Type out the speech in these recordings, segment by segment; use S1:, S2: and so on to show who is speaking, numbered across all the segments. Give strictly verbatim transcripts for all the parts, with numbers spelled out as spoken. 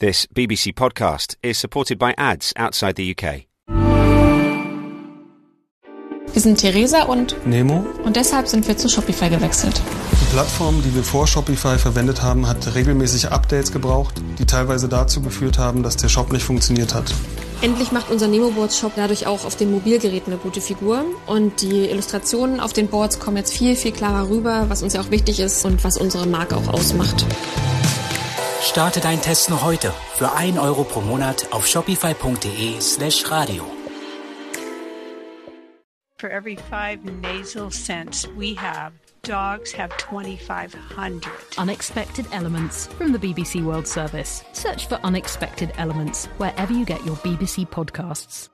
S1: This B B C podcast is supported by ads outside the U K.
S2: Wir sind Theresa und
S3: Nemo.
S2: Und deshalb sind wir zu Shopify gewechselt.
S3: Die Plattform, die wir vor Shopify verwendet haben, hat regelmäßig Updates gebraucht, die teilweise dazu geführt haben, dass der Shop nicht funktioniert hat.
S2: Endlich macht unser Nemo-Boards-Shop dadurch auch auf den Mobilgeräten eine gute Figur. Und die Illustrationen auf den Boards kommen jetzt viel, viel klarer rüber, was uns ja auch wichtig ist und was unsere Marke auch ausmacht.
S4: Starte deinen Test noch heute für ein Euro pro Monat auf shopify.de slash radio.
S5: For every five nasal scents we have, dogs have twenty-five hundred.
S6: Unexpected Elements from the B B C World Service. Search for Unexpected Elements wherever you get your B B C podcasts.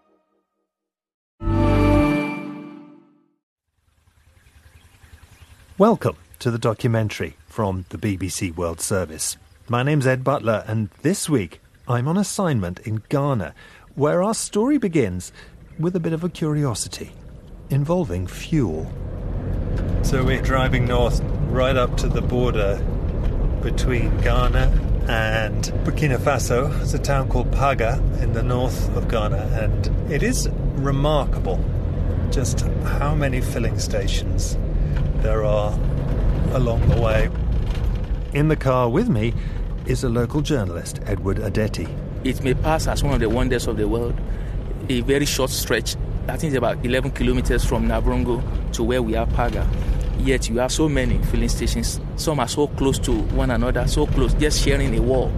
S7: Welcome to the documentary from the B B C World Service. My name's Ed Butler, and this week I'm on assignment in Ghana, where our story begins with a bit of a curiosity involving fuel. So we're driving north right up to the border between Ghana and Burkina Faso. It's a town called Paga in the north of Ghana, and it is remarkable just how many filling stations there are along the way. In the car with me is a local journalist, Edward Adeti.
S8: It may pass as one of the wonders of the world, a very short stretch. I think it's about eleven kilometers from Nabrongo to where we are, Paga. Yet you have so many filling stations. Some are so close to one another, so close, just sharing a wall.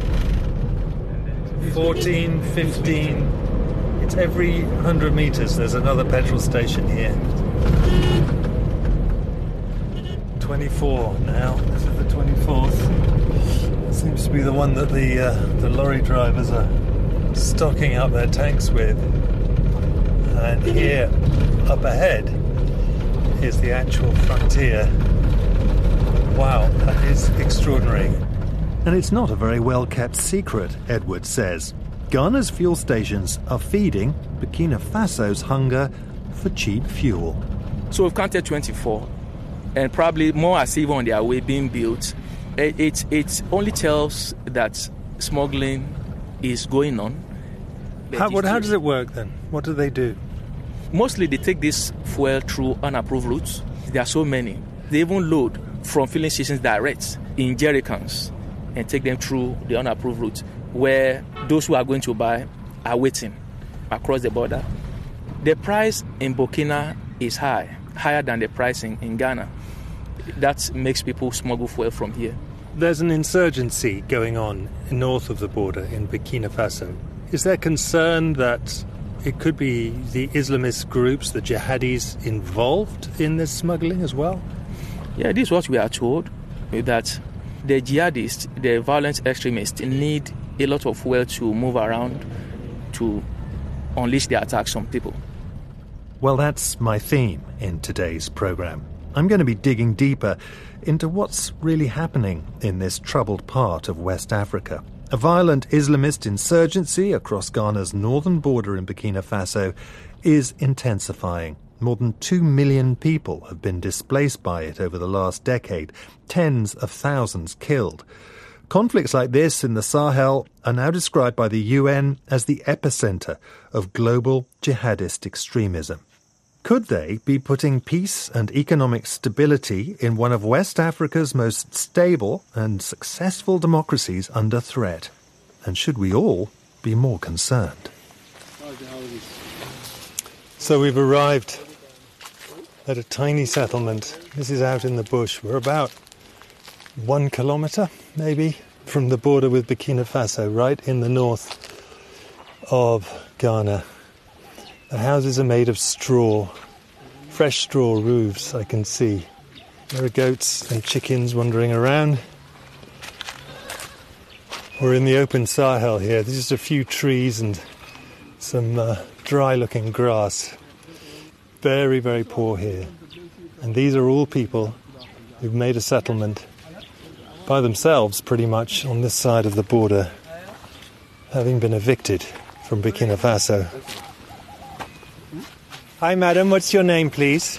S7: fourteen, fifteen, it's every one hundred metres there's another petrol station here. twenty-four now, this is the twenty-fourth. Seems to be the one that the, uh, the lorry drivers are stocking up their tanks with. And here, up ahead, is the actual frontier. Wow, that is extraordinary. And it's not a very well-kept secret, Edward says. Ghana's fuel stations are feeding Burkina Faso's hunger for cheap fuel.
S8: So we've counted twenty-four, and probably more are even on their way being built. It, it, it only tells that smuggling is going on.
S7: How, what, how does it work then? What do they do?
S8: Mostly they take this fuel through unapproved routes. There are so many. They even load from filling stations direct in jerrycans and take them through the unapproved route where those who are going to buy are waiting across the border. The price in Burkina is high, higher than the price in, in Ghana. That makes people smuggle fuel from here.
S7: There's an insurgency going on north of the border in Burkina Faso. Is there concern that it could be the Islamist groups, the jihadis, involved in this smuggling as well?
S8: Yeah, this is what we are told, that the jihadists, the violent extremists, need a lot of fuel to move around to unleash their attacks on people.
S7: Well, that's my theme in today's programme. I'm going to be digging deeper into what's really happening in this troubled part of West Africa. A violent Islamist insurgency across Ghana's northern border in Burkina Faso is intensifying. More than two million people have been displaced by it over the last decade, tens of thousands killed. Conflicts like this in the Sahel are now described by the U N as the epicenter of global jihadist extremism. Could they be putting peace and economic stability in one of West Africa's most stable and successful democracies under threat? And should we all be more concerned? So we've arrived at a tiny settlement. This is out in the bush. We're about one kilometre, maybe, from the border with Burkina Faso, right in the north of Ghana. The houses are made of straw, fresh straw roofs, I can see. There are goats and chickens wandering around. We're in the open Sahel here. There's just a few trees and some uh, dry-looking grass. Very, very poor here. And these are all people who've made a settlement by themselves, pretty much, on this side of the border, having been evicted from Burkina Faso. Hi, madam. What's your name, please?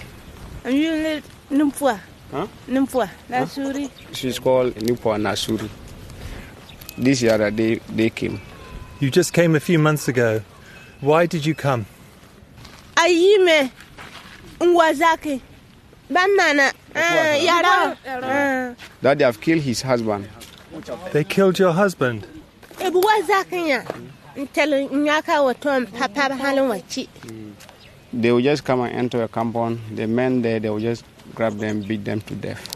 S9: Numpua.
S10: Huh?
S9: Numpua. Nasuri.
S10: She's called Numpua Nasuri.
S9: This year that they, they came.
S7: You just came a few months ago. Why did you come?
S10: Ayime Nwazaki. Banana. Yara.
S9: That they have killed his husband.
S7: They killed your husband?
S9: They will just come and enter a compound. The men there, they will just grab them, beat them to death.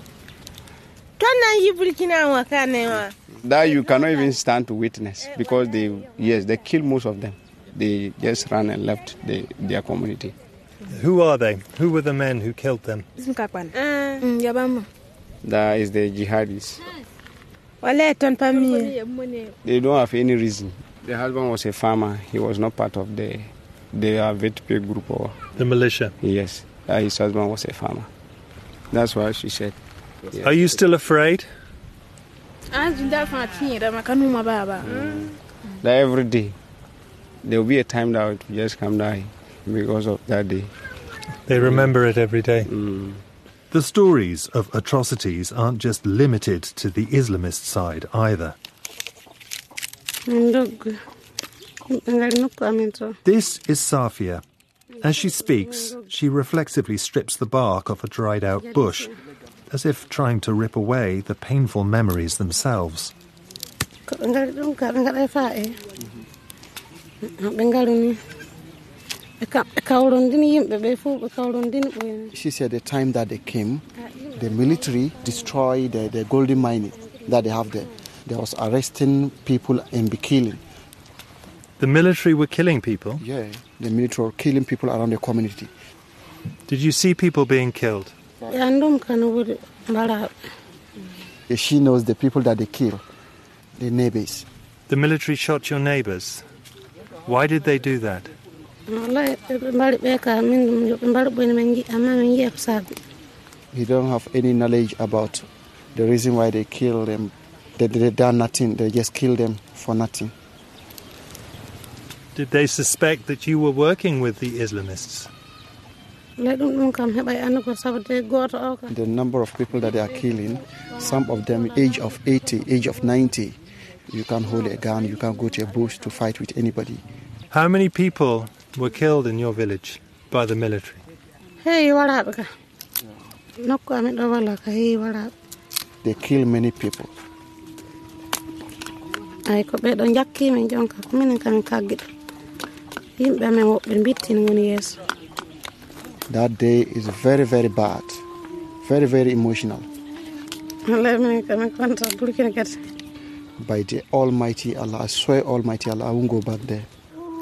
S9: That you cannot even stand to witness because they, yes, they killed most of them. They just ran and left the, their community.
S7: Who are they? Who were the men who killed them?
S9: That is the jihadis. They don't have any reason. The husband was a farmer. He was not part of the the V T P group or
S7: the militia.
S9: Yes, uh, his husband was a farmer. That's why she said.
S7: Yes. Are you still afraid?
S9: Mm. That every day there will be a time that it will just come down because of that day.
S7: They remember it every day.
S9: Mm.
S7: The stories of atrocities aren't just limited to the Islamist side either. This is Safia. As she speaks, she reflexively strips the bark off a dried-out bush, as if trying to rip away the painful memories themselves.
S11: She said the time that they came, the military destroyed the, the golden mine that they have there. They was arresting people and be killing.
S7: The military were killing people?
S11: Yeah, the military were killing people around the community.
S7: Did you see people being killed?
S11: She knows the people that they kill, the neighbors.
S7: The military shot your neighbors. Why did they do that?
S11: We don't have any knowledge about the reason why they kill them. They, they done nothing. They just kill them for nothing.
S7: Did they suspect that you were working with the Islamists?
S11: The number of people that they are killing, some of them age of eighty, age of ninety. You can't hold a gun, you can't go to a bush to fight with anybody.
S7: How many people were killed in your village by the military?
S11: They kill many people. That day is very, very bad. Very, very emotional. By the Almighty Allah, I swear Almighty Allah, I won't go back there.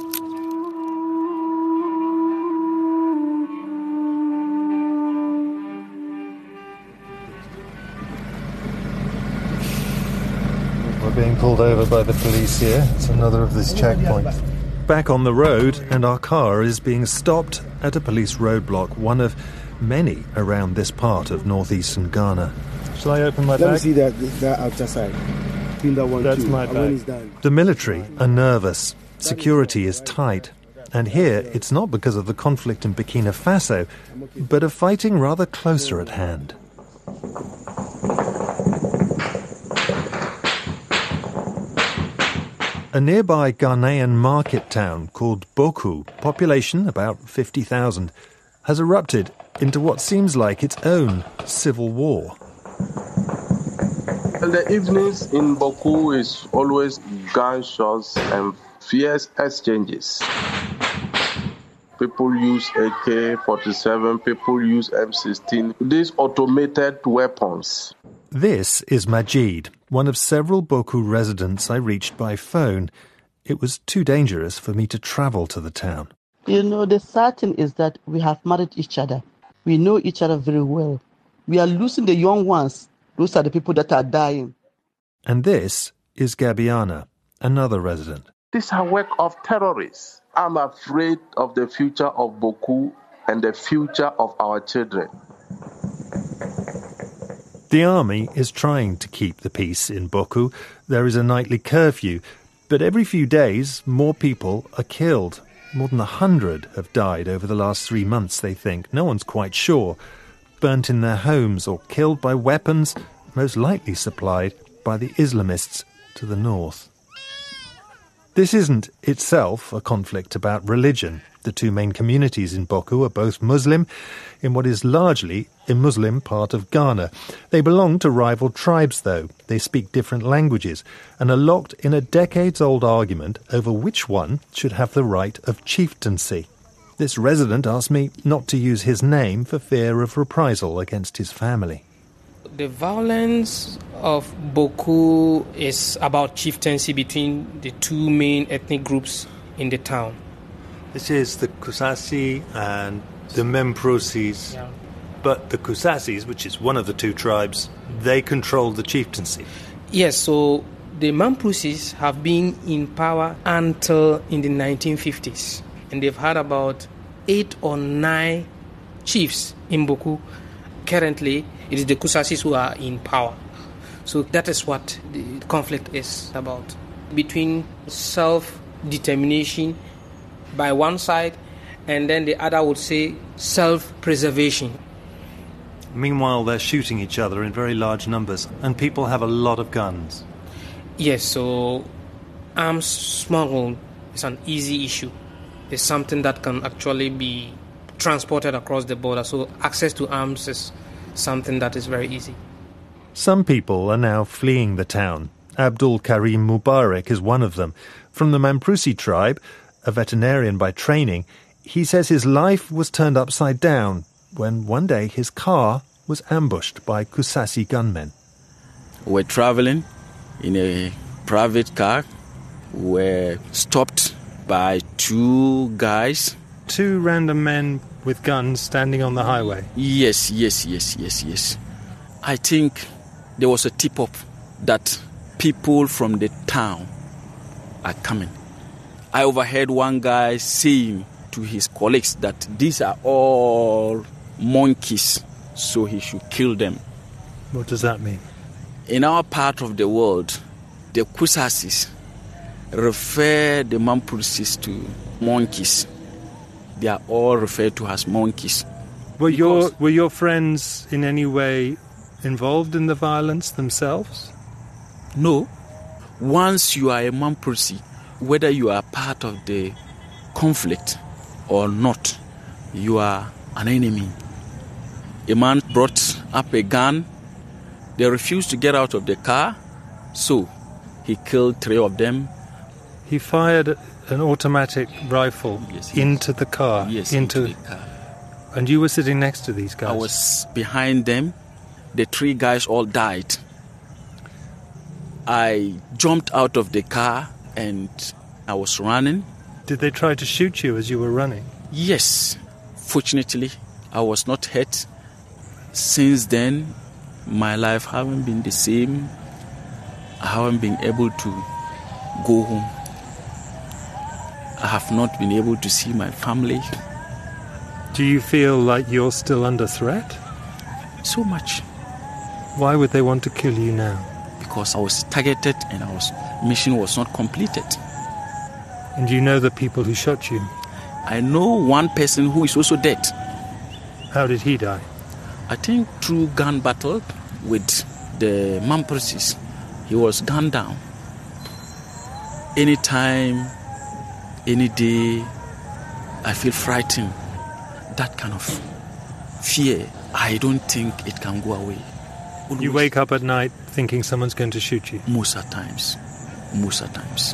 S7: We're being pulled over by the police here. It's another of these checkpoints. Back on the road, and our car is being stopped at a police roadblock, one of many around this part of northeastern Ghana. Shall I open my
S11: Let
S7: bag?
S11: Let me see that, that outer side. That one
S7: That's
S11: too.
S7: my bag. The military are nervous. Security is tight. And here, it's not because of the conflict in Burkina Faso, but of fighting rather closer at hand. A nearby Ghanaian market town called Boku, population about fifty thousand, has erupted into what seems like its own civil war.
S12: And the evenings in Boku is always gunshots and fierce exchanges. People use A K forty-seven, people use M sixteen, these automated weapons.
S7: This is Majid, one of several Boku residents I reached by phone. It was too dangerous for me to travel to the town.
S13: You know, the sad thing is that we have married each other. We know each other very well. We are losing the young ones. Those are the people that are dying.
S7: And this is Gabiana, another resident.
S12: This is a work of terrorists. I'm afraid of the future of Boku and the future of our children.
S7: The army is trying to keep the peace in Boku. There is a nightly curfew, but every few days more people are killed. More than a hundred have died over the last three months, they think. No one's quite sure. Burnt in their homes or killed by weapons, most likely supplied by the Islamists to the north. This isn't itself a conflict about religion. The two main communities in Boku are both Muslim in what is largely a Muslim part of Ghana. They belong to rival tribes, though. They speak different languages and are locked in a decades-old argument over which one should have the right of chieftaincy. This resident asked me not to use his name for fear of reprisal against his family.
S14: The violence of Boku is about chieftaincy between the two main ethnic groups in the town.
S7: This is the Kusasi and the Memprosis.
S14: Yeah.
S7: But the Kusasis, which is one of the two tribes, they control the chieftaincy.
S14: Yes, so the Memprosis have been in power until in the nineteen fifties. And they've had about eight or nine chiefs in Boku. Currently, it is the Kusasis who are in power. So that is what the conflict is about. Between self-determination by one side, and then the other would say self-preservation.
S7: Meanwhile, they're shooting each other in very large numbers, and people have a lot of guns.
S14: Yes, so arms smuggle is an easy issue. It's something that can actually be transported across the border, so access to arms is something that is very easy.
S7: Some people are now fleeing the town. Abdul Karim Mubarak is one of them. From the Mamprusi tribe, a veterinarian by training, he says his life was turned upside down when one day his car was ambushed by Kusasi gunmen.
S15: We're traveling in a private car. We're stopped by two guys.
S7: Two random men with guns standing on the highway?
S15: Yes, yes, yes, yes, yes. I think there was a tip-up that people from the town are coming. I overheard one guy saying to his colleagues that these are all monkeys, so he should kill them.
S7: What does that mean?
S15: In our part of the world, the Kusasis refer the Mamprusis to monkeys. They are all referred to as monkeys.
S7: Were your were your friends in any way involved in the violence themselves?
S15: No. Once you are a Mamprusi, whether you are part of the conflict or not, you are an enemy. A man brought up a gun. They refused to get out of the car, so he killed three of them.
S7: He fired an automatic rifle
S15: yes,
S7: into the car?
S15: Yes,
S7: into,
S15: into the car.
S7: And you were sitting next to these guys?
S15: I was behind them. The three guys all died. I jumped out of the car and I was running.
S7: Did they try to shoot you as you were running?
S15: Yes. Fortunately, I was not hurt. Since then, my life hasn't been the same. I haven't been able to go home. I have not been able to see my family.
S7: Do you feel like you're still under threat?
S15: So much.
S7: Why would they want to kill you now?
S15: Because I was targeted and our mission was not completed.
S7: And you know the people who shot you?
S15: I know one person who is also dead.
S7: How did he die?
S15: I think through gun battle with the Mamprusis. He was gunned down. Anytime, any day, I feel frightened. That kind of fear, I don't think it can go away. Always.
S7: You wake up at night thinking someone's going to shoot you?
S15: Most of times. Most of times.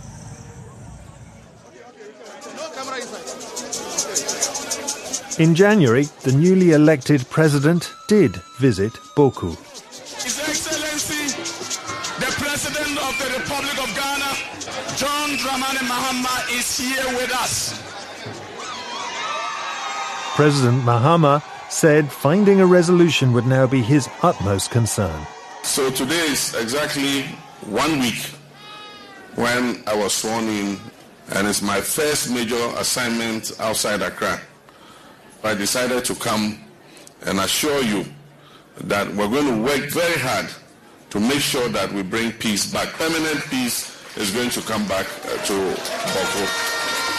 S7: In January, the newly elected president did visit Boku.
S16: His Excellency, the President of the Republic of Ghana, John Dramani Mahama, is here with us.
S7: President Mahama said finding a resolution would now be his utmost concern.
S16: So today is exactly one week when I was sworn in, and it's my first major assignment outside Accra. I decided to come and assure you that we're going to work very hard to make sure that we bring peace back. Permanent peace is going to come back uh, to Boku.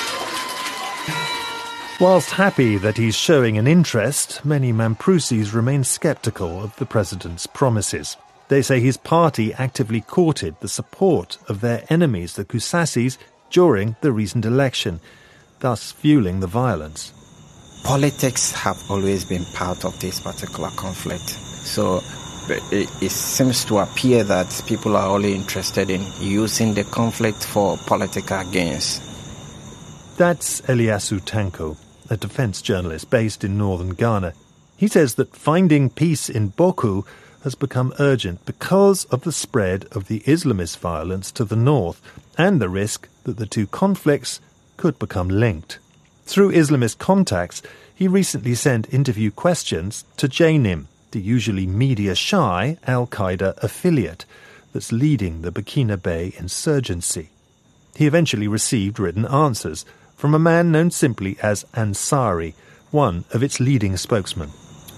S7: Whilst happy that he's showing an interest, many Mamprusis remain sceptical of the president's promises. They say his party actively courted the support of their enemies, the Kusasis, during the recent election, thus fueling the violence.
S17: Politics have always been part of this particular conflict. So it, it seems to appear that people are only interested in using the conflict for political gains.
S7: That's Eliasu Tanko, a defense journalist based in northern Ghana. He says that finding peace in Boku has become urgent because of the spread of the Islamist violence to the north and the risk that the two conflicts could become linked. Through Islamist contacts, he recently sent interview questions to J N I M, the usually media-shy Al-Qaeda affiliate that's leading the Burkinabe insurgency. He eventually received written answers from a man known simply as Ansari, one of its leading spokesmen.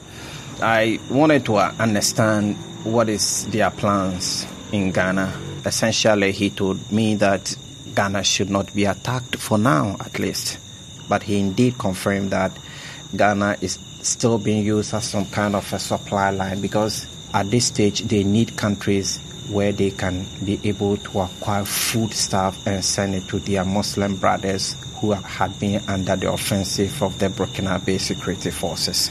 S17: I wanted to understand what is their plans in Ghana. Essentially, he told me that Ghana should not be attacked for now, at least. But he indeed confirmed that Ghana is still being used as some kind of a supply line because at this stage they need countries where they can be able to acquire food stuff and send it to their Muslim brothers who had been under the offensive of the Burkinabe security forces.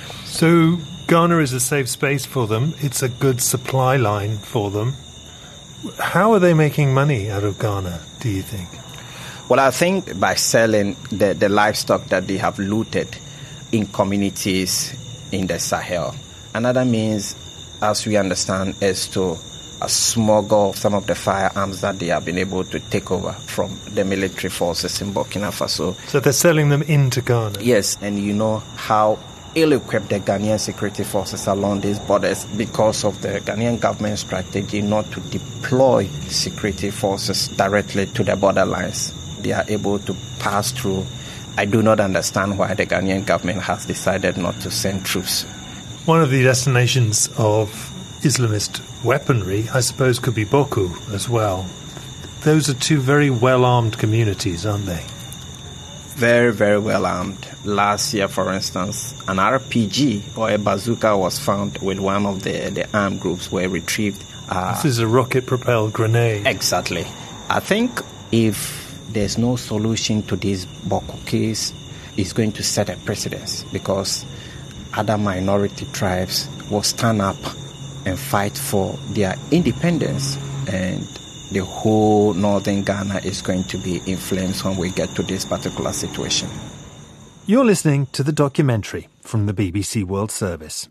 S7: So Ghana is a safe space for them. It's a good supply line for them. How are they making money out of Ghana, do you think?
S17: Well, I think by selling the, the livestock that they have looted in communities in the Sahel. Another means, as we understand, is to uh, smuggle some of the firearms that they have been able to take over from the military forces in Burkina Faso.
S7: So they're selling them into Ghana?
S17: Yes, and you know how ill-equipped the Ghanaian security forces along these borders because of the Ghanaian government strategy not to deploy security forces directly to the borderlines. They are able to pass through. I do not understand why the Ghanaian government has decided not to send troops.
S7: One of the destinations of Islamist weaponry, I suppose, could be Boku as well. Those are two very well-armed communities, aren't they?
S17: Very, very well-armed. Last year, for instance, an R P G or a bazooka was found with one of the, the armed groups were retrieved.
S7: Uh, this is a rocket-propelled grenade.
S17: Exactly. I think if there's no solution to this Boku case, it's going to set a precedence because other minority tribes will stand up and fight for their independence, and the whole northern Ghana is going to be in flames when we get to this particular situation.
S7: You're listening to the documentary from the B B C World Service.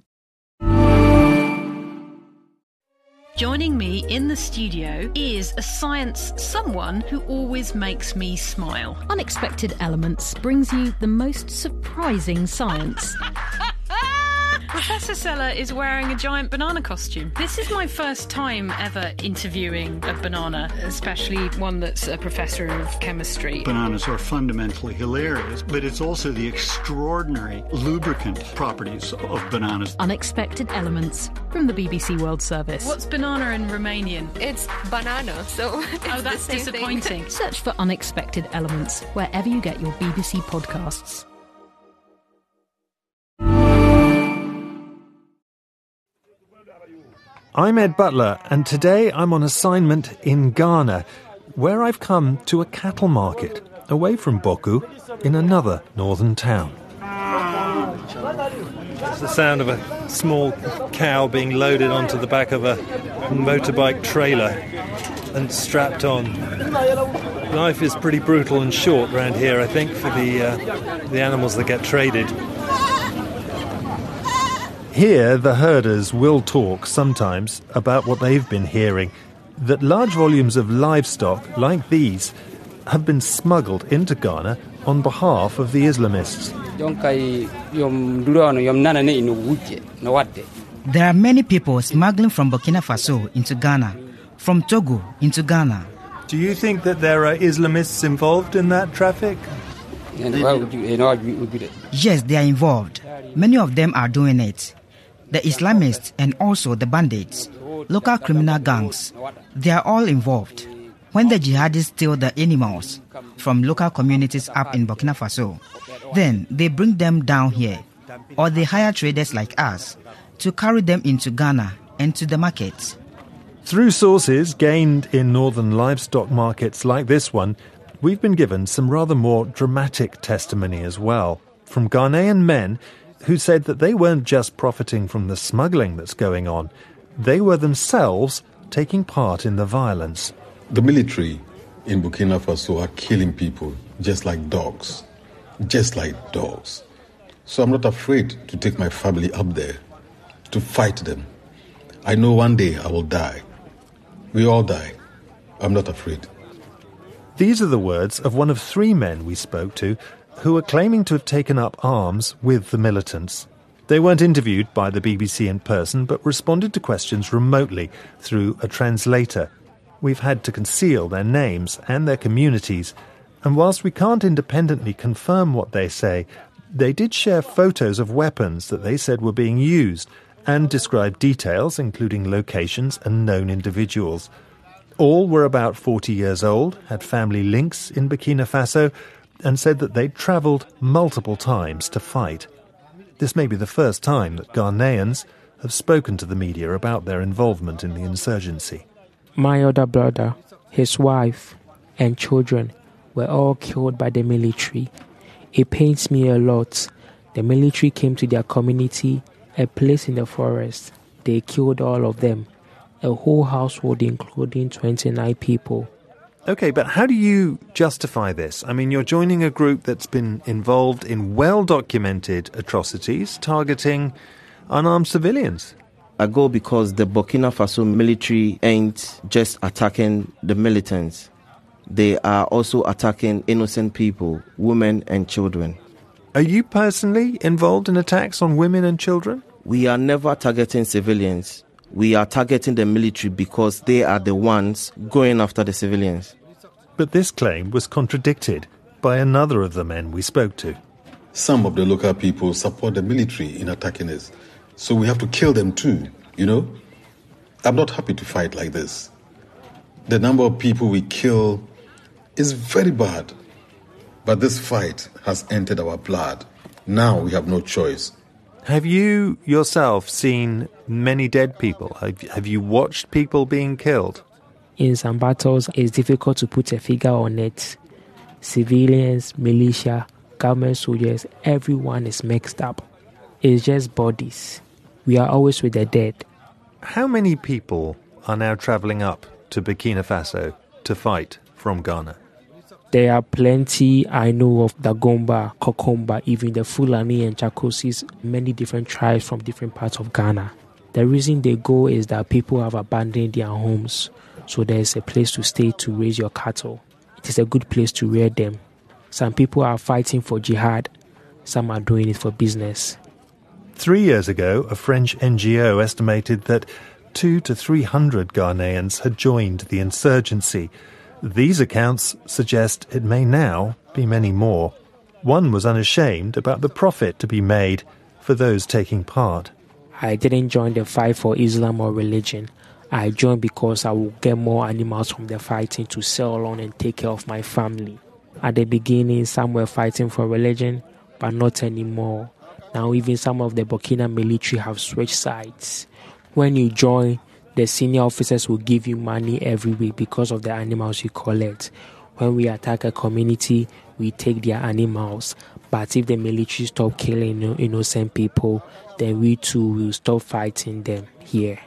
S6: Joining me in the studio is a science someone who always makes me smile. Unexpected Elements brings you the most surprising science.
S18: Professor Seller is wearing a giant banana costume. This is my first time ever interviewing a banana, especially one that's a professor of chemistry.
S19: Bananas are fundamentally hilarious, but it's also the extraordinary lubricant properties of bananas.
S6: Unexpected Elements from the B B C World Service.
S18: What's banana in Romanian?
S2: It's banana, so it's
S18: oh, that's
S2: the same
S18: disappointing.
S2: Thing.
S6: Search for Unexpected Elements wherever you get your B B C podcasts.
S7: I'm Ed Butler, and today I'm on assignment in Ghana, where I've come to a cattle market, away from Boku, in another northern town. It's the sound of a small cow being loaded onto the back of a motorbike trailer and strapped on. Life is pretty brutal and short around here, I think, for the uh, the animals that get traded. Here, the herders will talk sometimes about what they've been hearing, that large volumes of livestock like these have been smuggled into Ghana on behalf of the Islamists.
S20: There are many people smuggling from Burkina Faso into Ghana, from Togo into Ghana.
S7: Do you think that there are Islamists involved in that traffic?
S20: Yes, they are involved. Many of them are doing it. The Islamists and also the bandits, local criminal gangs, they are all involved. When the jihadis steal the animals from local communities up in Burkina Faso, then they bring them down here, or they hire traders like us to carry them into Ghana and to the markets.
S7: Through sources gained in northern livestock markets like this one, we've been given some rather more dramatic testimony as well, from Ghanaian men who said that they weren't just profiting from the smuggling that's going on, they were themselves taking part in the violence.
S21: The military in Burkina Faso are killing people just like dogs, just like dogs. So I'm not afraid to take my family up there to fight them. I know one day I will die. We all die. I'm not afraid.
S7: These are the words of one of three men we spoke to who are claiming to have taken up arms with the militants. They weren't interviewed by the B B C in person, but responded to questions remotely through a translator. We've had to conceal their names and their communities, and whilst we can't independently confirm what they say, they did share photos of weapons that they said were being used and describe details, including locations and known individuals. All were about forty years old, had family links in Burkina Faso, and said that they'd travelled multiple times to fight. This may be the first time that Ghanaians have spoken to the media about their involvement in the insurgency.
S22: My other brother, his wife, and children were all killed by the military. It pains me a lot. The military came to their community, a place in the forest. They killed all of them. A whole household, including twenty-nine people.
S7: OK, but how do you justify this? I mean, you're joining a group that's been involved in well-documented atrocities targeting unarmed civilians.
S23: I go because the Burkina Faso military ain't just attacking the militants. They are also attacking innocent people, women and children.
S7: Are you personally involved in attacks on women and children?
S23: We are never targeting civilians. We are targeting the military because they are the ones going after the civilians.
S7: But this claim was contradicted by another of the men we spoke to.
S21: Some of the local people support the military in attacking us, so we have to kill them too, you know? I'm not happy to fight like this. The number of people we kill is very bad. But this fight has entered our blood. Now we have no choice.
S7: Have you yourself seen many dead people? Have, have you watched people being killed?
S22: In some battles, it's difficult to put a figure on it. Civilians, militia, government soldiers, everyone is mixed up. It's just bodies. We are always with the dead.
S7: How many people are now travelling up to Burkina Faso to fight from Ghana?
S22: There are plenty. I know of Dagomba, Kokomba, even the Fulani and Chakosis, many different tribes from different parts of Ghana. The reason they go is that people have abandoned their homes, so there's a place to stay to raise your cattle. It is a good place to rear them. Some people are fighting for jihad, some are doing it for business.
S7: Three years ago, a French N G O estimated that two to three hundred Ghanaians had joined the insurgency. These accounts suggest it may now be many more. One was unashamed about the profit to be made for those taking part.
S22: I didn't join the fight for Islam or religion. I joined because I will get more animals from the fighting to sell on and take care of my family. At the beginning, some were fighting for religion, but not anymore. Now even some of the Burkina military have switched sides. When you join, the senior officers will give you money every week because of the animals you collect. When we attack a community, we take their animals. But if the military stop killing innocent people, then we too will stop fighting them here.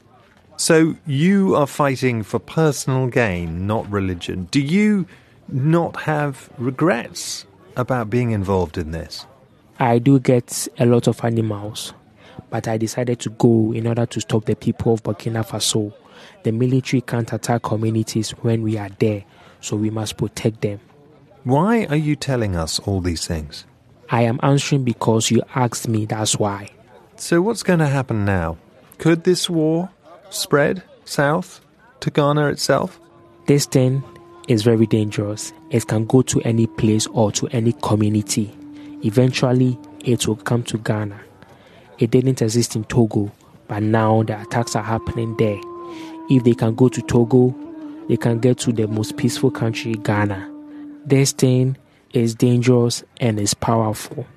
S7: So you are fighting for personal gain, not religion. Do you not have regrets about being involved in this?
S22: I do get a lot of animals. But I decided to go in order to stop the people of Burkina Faso. The military can't attack communities when we are there, so we must protect them.
S7: Why are you telling us all these things?
S22: I am answering because you asked me, that's why.
S7: So what's going to happen now? Could this war spread south to Ghana itself?
S22: This thing is very dangerous. It can go to any place or to any community. Eventually, it will come to Ghana. It didn't exist in Togo, but now the attacks are happening there. If they can go to Togo, they can get to the most peaceful country, Ghana. This thing is dangerous and is powerful.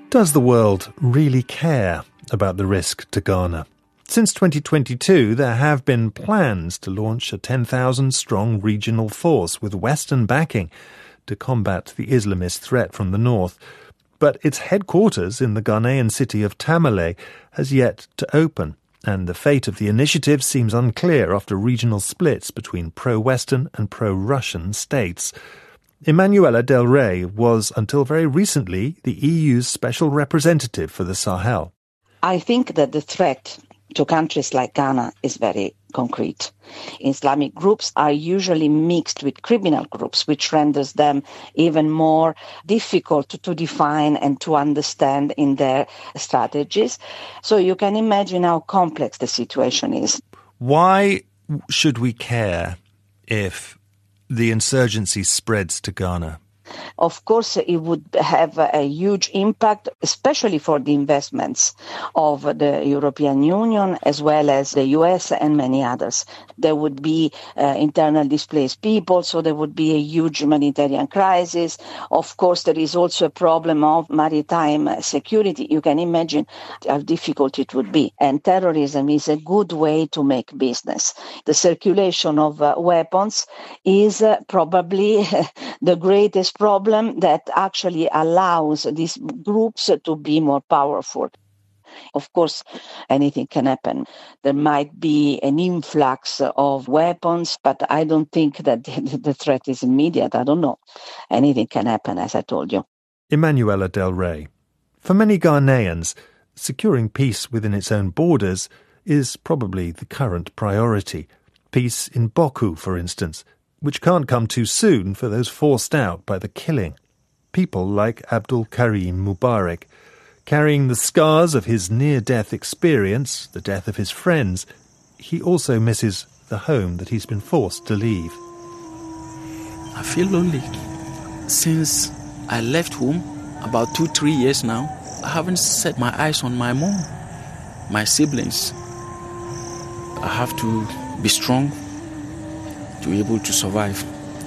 S7: Does the world really care about the risk to Ghana? Since twenty twenty-two, there have been plans to launch a ten thousand strong regional force with Western backing to combat the Islamist threat from the north. But its headquarters in the Ghanaian city of Tamale has yet to open, and the fate of the initiative seems unclear after regional splits between pro-Western and pro-Russian states. Emanuela Del Rey was, until very recently, the E U's special representative for the Sahel.
S1: I think that the threat to countries like Ghana is very concrete. Islamic groups are usually mixed with criminal groups, which renders them even more difficult to, to define and to understand in their strategies. So you can imagine how complex the situation is.
S7: Why should we care if the insurgency spreads to Ghana?
S1: Of course, it would have a huge impact, especially for the investments of the European Union, as well as the U S and many others. There would be uh, internal displaced people, so there would be a huge humanitarian crisis. Of course, there is also a problem of maritime security. You can imagine how difficult it would be. And terrorism is a good way to make business. The circulation of uh, weapons is uh, probably the greatest problem that actually allows these groups to be more powerful. Of course, anything can happen. There might be an influx of weapons, but I don't think that the threat is immediate. I don't know. Anything can happen, as I told you.
S7: Emanuela Del Rey. For many Ghanaians, securing peace within its own borders is probably the current priority. Peace in Boku, for instance, which can't come too soon for those forced out by the killing. People like Abdul Karim Mubarak, carrying the scars of his near-death experience, the death of his friends, he also misses the home that he's been forced to leave.
S15: I feel lonely. Since I left home, about two, three years now, I haven't set my eyes on my mom, my siblings. I have to be strong to be able to survive.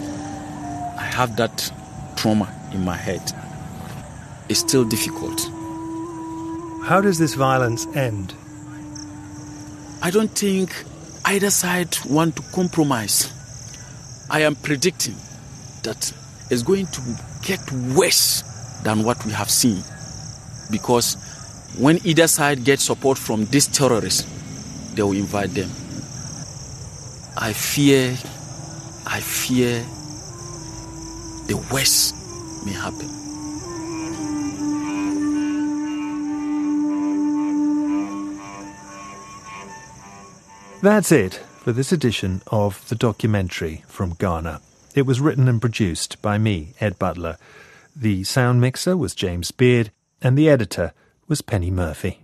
S15: I have that trauma in my head. It's still difficult.
S7: How does this violence end?
S15: I don't think either side want to compromise. I am predicting that it's going to get worse than what we have seen, because when either side gets support from these terrorists, they will invite them. I fear I fear the worst may happen.
S7: That's it for this edition of The Documentary from Ghana. It was written and produced by me, Ed Butler. The sound mixer was James Beard, and the editor was Penny Murphy.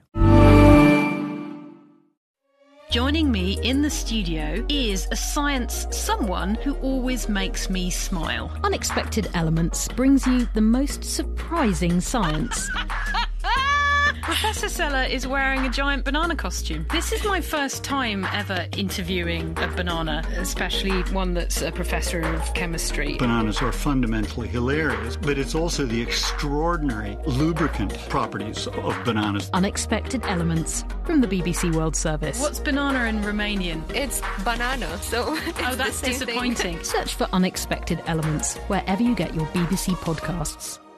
S6: Joining me in the studio is a science someone who always makes me smile. Unexpected Elements brings you the most surprising science. Professor Sella is wearing a giant banana costume. This is my first time ever interviewing a banana, especially one that's a professor of chemistry.
S19: Bananas are fundamentally hilarious, but it's also the extraordinary lubricant properties of bananas.
S6: Unexpected Elements from the B B C World Service. What's banana in Romanian?
S2: It's banana, so it's
S6: oh, that's
S2: the same
S6: disappointing.
S2: Thing.
S6: Search for Unexpected Elements wherever you get your B B C podcasts.